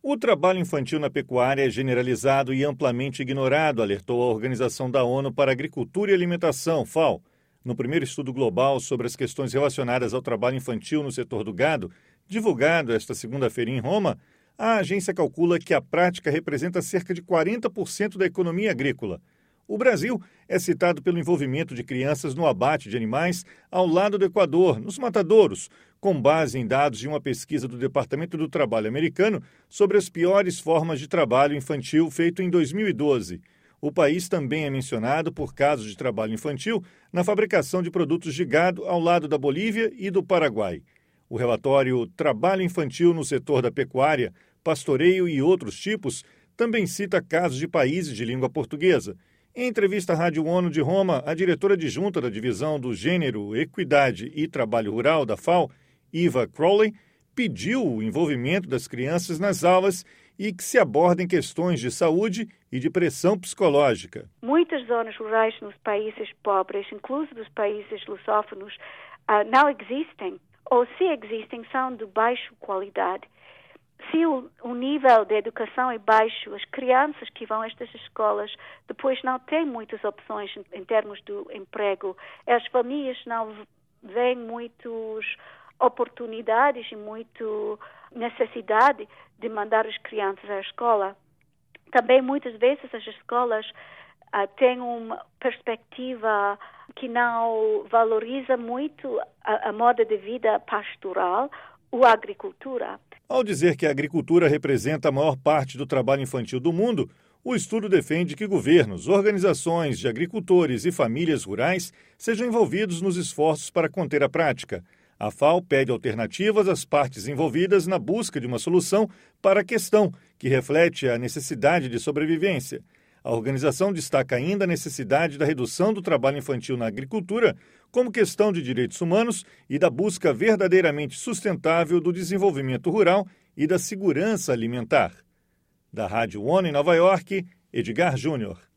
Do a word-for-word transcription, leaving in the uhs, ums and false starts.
O trabalho infantil na pecuária é generalizado e amplamente ignorado, alertou a Organização da ONU para a Agricultura e Alimentação, FAO. No primeiro estudo global sobre as questões relacionadas ao trabalho infantil no setor do gado, divulgado esta segunda-feira em Roma, a agência calcula que a prática representa cerca de quarenta por cento da economia agrícola. O Brasil é citado pelo envolvimento de crianças no abate de animais ao lado do Equador, nos matadouros, com base em dados de uma pesquisa do Departamento do Trabalho americano sobre as piores formas de trabalho infantil feito em dois mil e doze. O país também é mencionado por casos de trabalho infantil na fabricação de produtos de gado ao lado da Bolívia e do Paraguai. O relatório Trabalho Infantil no Setor da Pecuária, Pastoreio e Outros Tipos também cita casos de países de língua portuguesa. Em entrevista à Rádio ONU de Roma, a diretora adjunta da Divisão do Gênero, Equidade e Trabalho Rural da FAO, Eva Crowley, pediu o envolvimento das crianças nas aulas e que se abordem questões de saúde e de pressão psicológica. Muitas zonas rurais nos países pobres, inclusive os países lusófonos, não existem, ou se existem, são de baixa qualidade. Se o, o nível de educação é baixo, as crianças que vão a estas escolas depois não têm muitas opções em, em termos do emprego. As famílias não veem muitas oportunidades e muita necessidade de mandar as crianças à escola. Também muitas vezes as escolas uh, têm uma perspectiva que não valoriza muito a, a moda de vida pastoral ou a agricultura. Ao dizer que a agricultura representa a maior parte do trabalho infantil do mundo, o estudo defende que governos, organizações de agricultores e famílias rurais sejam envolvidos nos esforços para conter a prática. A FAO pede alternativas às partes envolvidas na busca de uma solução para a questão, que reflete a necessidade de sobrevivência. A organização destaca ainda a necessidade da redução do trabalho infantil na agricultura como questão de direitos humanos e da busca verdadeiramente sustentável do desenvolvimento rural e da segurança alimentar. Da Rádio ONU em Nova York, Edgar Júnior.